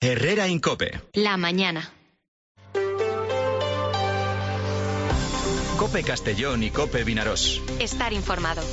Herrera Incope. La mañana. Cope Castellón y Cope Vinaròs. Estar informado.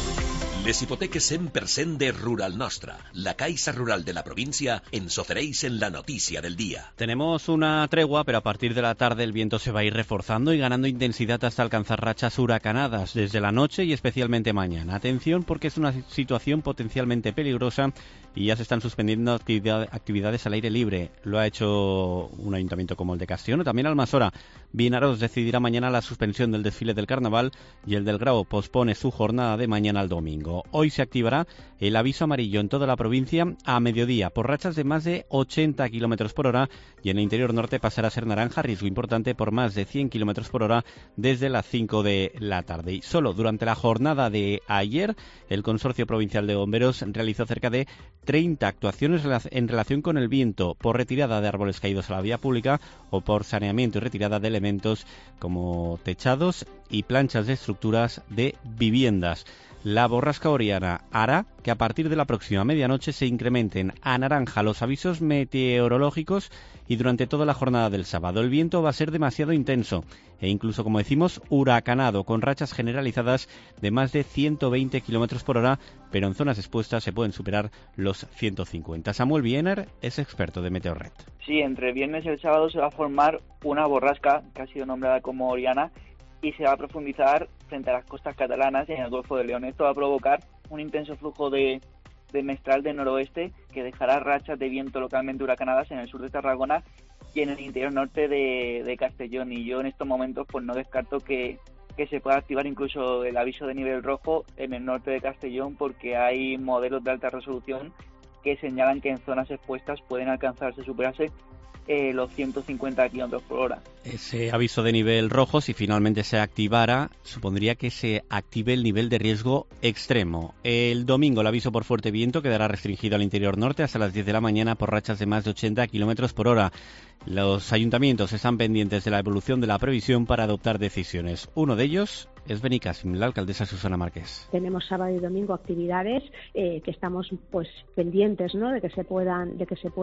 Les hipoteques 100% de Rural Nostra, la Caixa Rural de la provincia, ens ofereix en la noticia del día. Tenemos una tregua, pero a partir de la tarde el viento se va a ir reforzando y ganando intensidad hasta alcanzar rachas huracanadas desde la noche y especialmente mañana. Atención, porque es una situación potencialmente peligrosa y ya se están suspendiendo actividades al aire libre. Lo ha hecho un ayuntamiento como el de Castellón, también Almasora. Vinaròs decidirá mañana la suspensión del desfile del carnaval y el del Grau pospone su jornada de mañana al domingo. Hoy se activará el aviso amarillo en toda la provincia a mediodía por rachas de más de 80 km por hora y en el interior norte pasará a ser naranja, riesgo importante por más de 100 km por hora desde las 5 de la tarde. Y solo durante la jornada de ayer, el Consorcio Provincial de Bomberos realizó cerca de 30 actuaciones en relación con el viento, por retirada de árboles caídos a la vía pública o por saneamiento y retirada de elementos como techados y planchas de estructuras de viviendas. La borrasca Oriana hará que a partir de la próxima medianoche se incrementen a naranja los avisos meteorológicos y durante toda la jornada del sábado. El viento va a ser demasiado intenso e incluso, como decimos, huracanado, con rachas generalizadas de más de 120 km por hora, pero en zonas expuestas se pueden superar los 150. Samuel Biener es experto de Meteorred. Sí, entre el viernes y el sábado se va a formar una borrasca que ha sido nombrada como Oriana y se va a profundizar frente a las costas catalanas y en el Golfo de León. Esto va a provocar un intenso flujo de mestral del noroeste que dejará rachas de viento localmente huracanadas en el sur de Tarragona y en el interior norte de Castellón. Y yo en estos momentos pues no descarto que se pueda activar incluso el aviso de nivel rojo en el norte de Castellón, porque hay modelos de alta resolución que señalan que en zonas expuestas pueden alcanzarse, superarse los 150 km por hora. Ese aviso de nivel rojo, si finalmente se activara, supondría que se active el nivel de riesgo extremo. El domingo el aviso por fuerte viento quedará restringido al interior norte hasta las 10 de la mañana por rachas de más de 80 km por hora. Los ayuntamientos están pendientes de la evolución de la previsión para adoptar decisiones. Uno de ellos es Benicàssim, la alcaldesa Susana Márquez. Tenemos sábado y domingo actividades que estamos pues pendientes, ¿no?, de que se puedan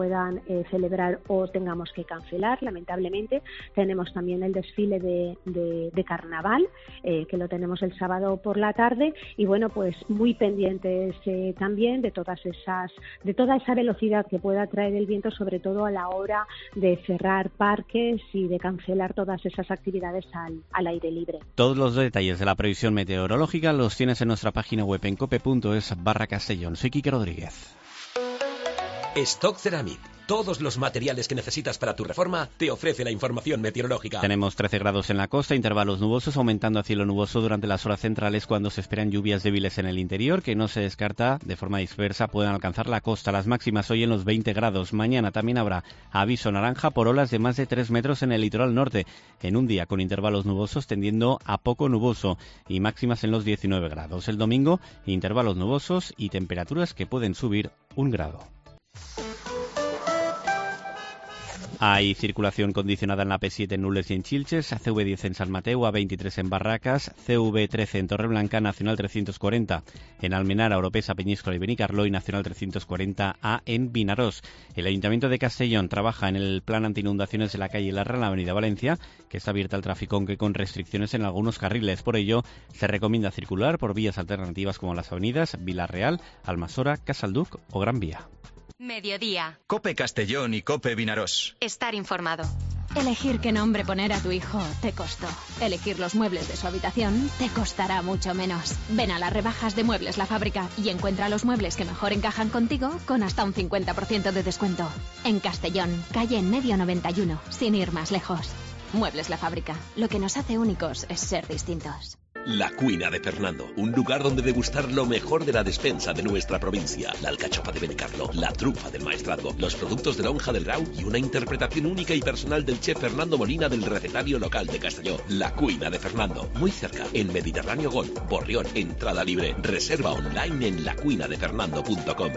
celebrar o tengamos que cancelar. Lamentablemente tenemos también el desfile de carnaval que lo tenemos el sábado por la tarde y bueno, pues muy pendientes también de toda esa velocidad que pueda traer el viento, sobre todo a la hora de cerrar parques y de cancelar todas esas actividades al aire libre. Todos los detalles de la previsión meteorológica los tienes en nuestra página web en cope.es/Castellón. Soy Quique Rodríguez. Stock Ceramic. Todos los materiales que necesitas para tu reforma te ofrece la información meteorológica. Tenemos 13 grados en la costa, intervalos nubosos, aumentando a cielo nuboso durante las horas centrales cuando se esperan lluvias débiles en el interior, que no se descarta de forma dispersa pueden alcanzar la costa. Las máximas hoy en los 20 grados. Mañana también habrá aviso naranja por olas de más de 3 metros en el litoral norte, en un día con intervalos nubosos tendiendo a poco nuboso y máximas en los 19 grados. El domingo, intervalos nubosos y temperaturas que pueden subir 1 grado. Hay circulación condicionada en la P7 en Nules y en Xilxes, CV10 en San Mateu, A23 en Barracas, CV13 en Torreblanca, Nacional 340 en Almenara, Oropesa, Peñíscola y Benicarló y Nacional 340A en Vinaròs. El Ayuntamiento de Castellón trabaja en el plan anti-inundaciones de la calle Larra en la Avenida Valencia, que está abierta al tráfico aunque con restricciones en algunos carriles. Por ello, se recomienda circular por vías alternativas como las avenidas Vilarreal, Almasora, Casalduc o Gran Vía. Mediodía. Cope Castellón y Cope Vinaròs. Estar informado. Elegir qué nombre poner a tu hijo te costó. Elegir los muebles de su habitación te costará mucho menos. Ven a las rebajas de Muebles La Fábrica y encuentra los muebles que mejor encajan contigo con hasta un 50% de descuento. En Castellón, calle en medio 91, sin ir más lejos. Muebles La Fábrica. Lo que nos hace únicos es ser distintos. La Cuina de Fernando, un lugar donde degustar lo mejor de la despensa de nuestra provincia. La alcachofa de Benicarló, la trufa del Maestrazgo, los productos de la Lonja del Grau y una interpretación única y personal del chef Fernando Molina del recetario local de Castelló. La Cuina de Fernando, muy cerca, en Mediterráneo Golf, Borrión, entrada libre. Reserva online en lacuinadefernando.com.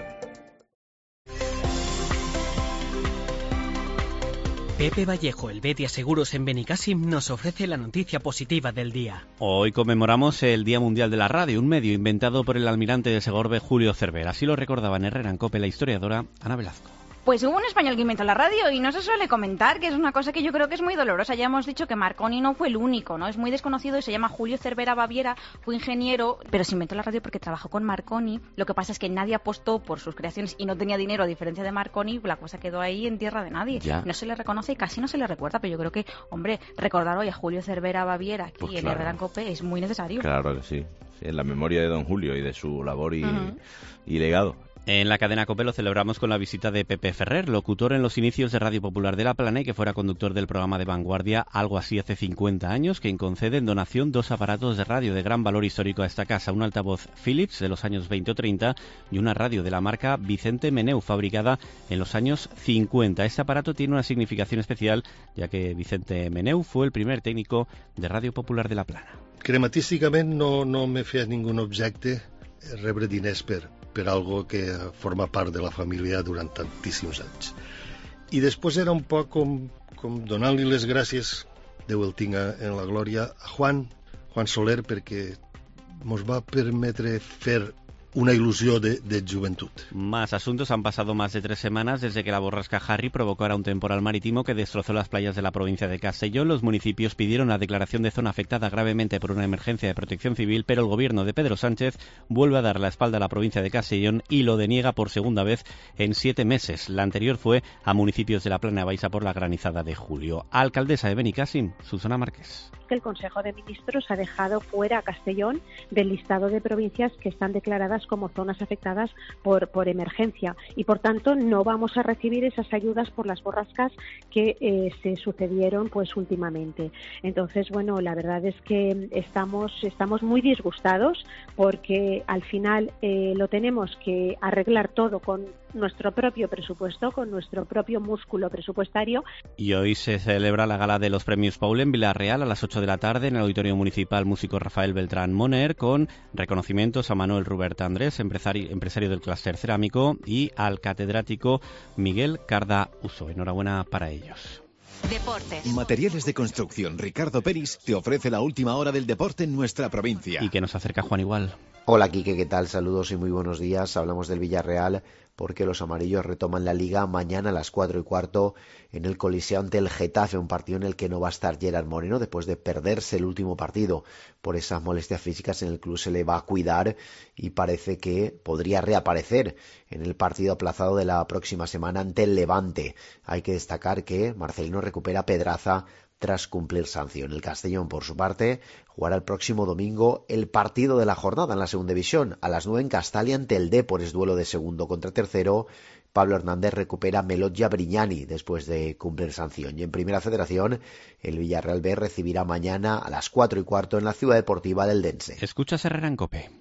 Pepe Vallejo, el Betia Seguros en Benicàssim, nos ofrece la noticia positiva del día. Hoy conmemoramos el Día Mundial de la Radio, un medio inventado por el almirante de Segorbe Julio Cervera. Así lo recordaba en Herrera en Cope la historiadora Ana Velazco. Pues hubo un español que inventó la radio y no se suele comentar, que es una cosa que yo creo que es muy dolorosa. Ya hemos dicho que Marconi no fue el único, ¿no? Es muy desconocido y se llama Julio Cervera Baviera, fue ingeniero, pero se inventó la radio porque trabajó con Marconi. Lo que pasa es que nadie apostó por sus creaciones y no tenía dinero, a diferencia de Marconi, la cosa quedó ahí en tierra de nadie. Ya. No se le reconoce y casi no se le recuerda, pero yo creo que, hombre, recordar hoy a Julio Cervera Baviera aquí Pues en claro. Herrera en Cope es muy necesario. Claro que sí. Sí, en la memoria de don Julio y de su labor y legado. En la cadena COPE lo celebramos con la visita de Pepe Ferrer, locutor en los inicios de Radio Popular de La Plana y que fuera conductor del programa de vanguardia Algo así hace 50 años, quien concede en donación 2 aparatos de radio de gran valor histórico a esta casa, un altavoz Philips de los años 20 o 30 y una radio de la marca Vicente Meneu, fabricada en los años 50. Este aparato tiene una significación especial, ya que Vicente Meneu fue el primer técnico de Radio Popular de La Plana. Crematísticament no m'he fet ningú objecte rebre diners per algo que forma part de la família durant tantíssims anys. I després era un poc com donant-li les gràcies, Déu el tinga en la glòria, a Juan Soler, perquè mos va permetre fer una ilusió de joventut. Más asuntos. Han pasado más de 3 semanas desde que la borrasca Harry provocara un temporal marítimo que destrozó las playas de la provincia de Castellón. Los municipios pidieron la declaración de zona afectada gravemente por una emergencia de protección civil, pero el gobierno de Pedro Sánchez vuelve a dar la espalda a la provincia de Castellón y lo deniega por segunda vez en 7 meses. La anterior fue a municipios de la Plana Baixa por la granizada de julio. Alcaldesa de Benicàssim, Susana Márquez. Que el Consejo de Ministros ha dejado fuera a Castellón del listado de provincias que están declaradas como zonas afectadas por emergencia y por tanto no vamos a recibir esas ayudas por las borrascas que se sucedieron pues últimamente. Entonces, bueno, la verdad es que estamos muy disgustados porque al final lo tenemos que arreglar todo con nuestro propio presupuesto, con nuestro propio músculo presupuestario. Y hoy se celebra la gala de los premios Paul en Villarreal a las 8 de la tarde en el Auditorio Municipal Músico Rafael Beltrán Moner, con reconocimientos a Manuel Rubert Andrés, empresario del clúster cerámico, y al catedrático Miguel Carda Uso. Enhorabuena para ellos. Deportes. Materiales de construcción Ricardo Peris te ofrece la última hora del deporte en nuestra provincia. Y que nos acerca Juan Igual. Hola Quique, ¿qué tal? Saludos y muy buenos días. Hablamos del Villarreal porque los amarillos retoman la Liga mañana a las 4:15 en el Coliseo ante el Getafe, un partido en el que no va a estar Gerard Moreno después de perderse el último partido por esas molestias físicas. En el club se le va a cuidar y parece que podría reaparecer en el partido aplazado de la próxima semana ante el Levante. Hay que destacar que Marcelino recupera a Pedraza tras cumplir sanción. El Castellón, por su parte, jugará el próximo domingo el partido de la jornada en la segunda división, a las 9 en Castalia ante el Dépor, es duelo de segundo contra tercero. Pablo Hernández recupera a Melodja Brignani después de cumplir sanción. Y en Primera Federación, el Villarreal B recibirá mañana a las 4:15 en la Ciudad Deportiva del Dense. Escuchas Herrera en COPE.